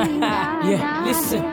Yeah, listen.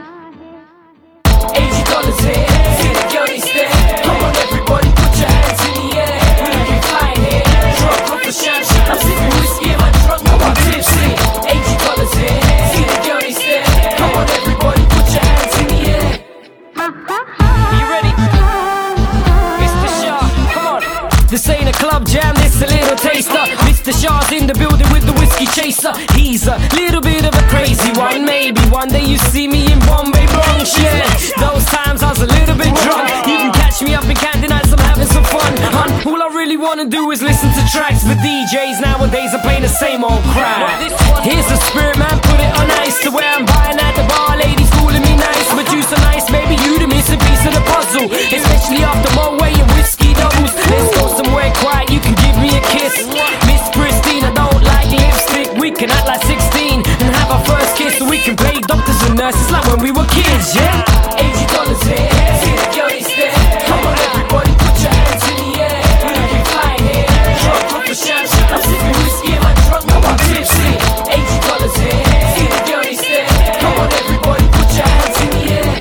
$80 here, see the girl is there. Come on everybody, put your hands in the air. We can fly here, drunk off the champagne. I'm sipping whiskey and I'm drunk, no I'm tipsy. $80 here, see the girl is there. Come on everybody, put your hands in the air. You ready? Mr. Shah, come on. This ain't a club jam, this a little taster. Mr. Shah's in the building with the whiskey chaser. He's a little bit of a crazy one. Maybe one day you see me in Bombay, Bronx, yeah. Those times I was a little bit drunk. You can catch me up in Camden Nights, I'm having some fun. All I really wanna do is listen to tracks. But DJs nowadays are playing the same old crap. Here's the spirit, man, put it on ice. The way I'm buying at the bar, ladies fooling me nice. But you so nice, baby, you the missing piece of the puzzle. Especially after Moet and whiskey doubles. Let's go somewhere quiet, you can give me a kiss. Miss Pristine, I don't like lipstick. We can act like 16 and have our first kiss. So we can play doctors and nurses like when we were kids, yeah. $80 here, see the girl is there. Come on everybody, put your hands in the air. We can fly here, drunk off the champagne. I'm sipping whiskey and I'm drunk, no I'm tipsy. $80 here, see the girl is there. Come on everybody, put your hands in the air.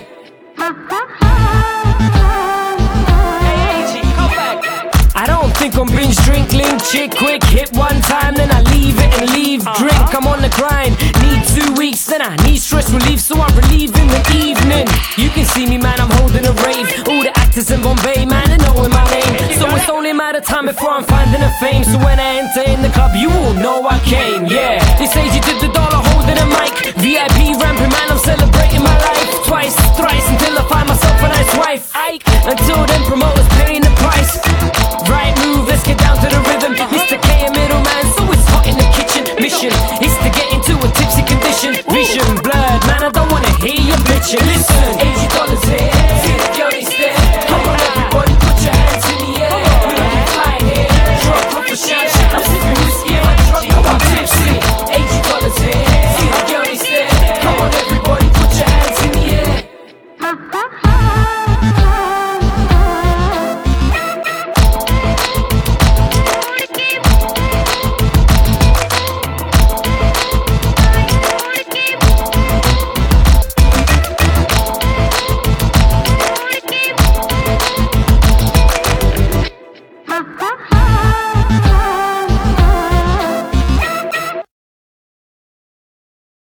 Hey AG, come back. I don't think I'm binge drink, link, chick, quick, hit one time, then I leave it and leave drink. I'm on the grind, need 2 weeks, then I need stress relief, so I relieve in the evening. You can see me, man, I'm holding a rave. All the actors in Bombay, man, they knowing my name. So it's only a matter of time before I'm finding a fame. So when I enter in the club, you all know I came, yeah. This age you did the dollar holding a mic. VIP ramping, man, I'm celebrating my life. Twice, thrice, until I find myself a nice wife. Until then, promoters paying the price. Right move, let's get down to the rhythm. Mr. K a middleman, so it's hot in the kitchen. Mission is to get into a tipsy condition. Vision blurred, man, I don't wanna hear you bitching. Listen,